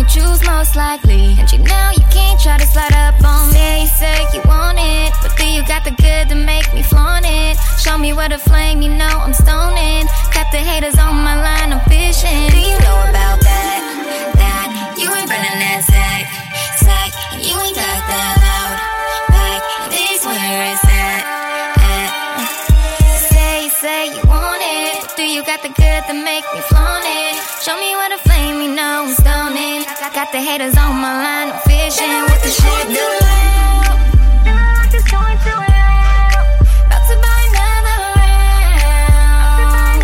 choose most likely. And you know you can't try to slide up on me. Say you want it, but do you got the good to make me flaunt it? Show me where the flame, you know I'm stoning. Got the haters on my line, I'm fishing. Do you know about that? That you ain't running that sack. And you ain't got that loud back. This where it's at. Say you want it, but do you got the good to make me flaunt it? Show me where the flame, you know I'm stoning. Got the haters on my line, I'm fishing. What the shit do? Just going through it. About to buy another round.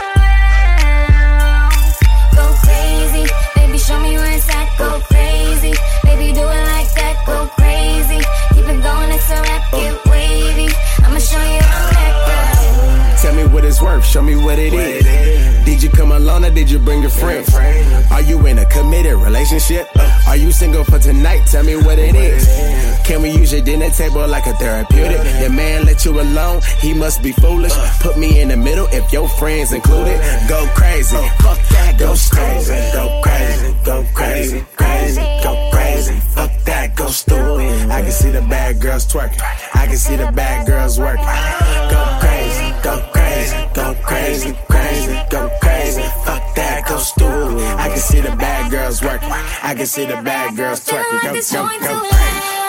Go crazy, baby, show me where it's at. Go crazy, baby, do it like that. Go crazy, keep it going, it's a rap, get wavy. I'ma show you how that goes. Tell me what it's worth, show me what it is. Did you come alone or did you bring your friends? Are you in a committed relationship? Are you single for tonight? Tell me what it is. Can we use your dinner table like a therapeutic? Your man let you alone, he must be foolish. Put me in the middle if your friends included. Go crazy, fuck that, go crazy. Go crazy, go crazy, crazy, go crazy. Fuck that, go stupid. I can see the bad girls twerking. I can see the bad girls working. Go crazy, go crazy, go crazy, crazy, go crazy. Fuck that, go stupid. I can see the bad girls working. I can see the bad girls twerking. Go crazy.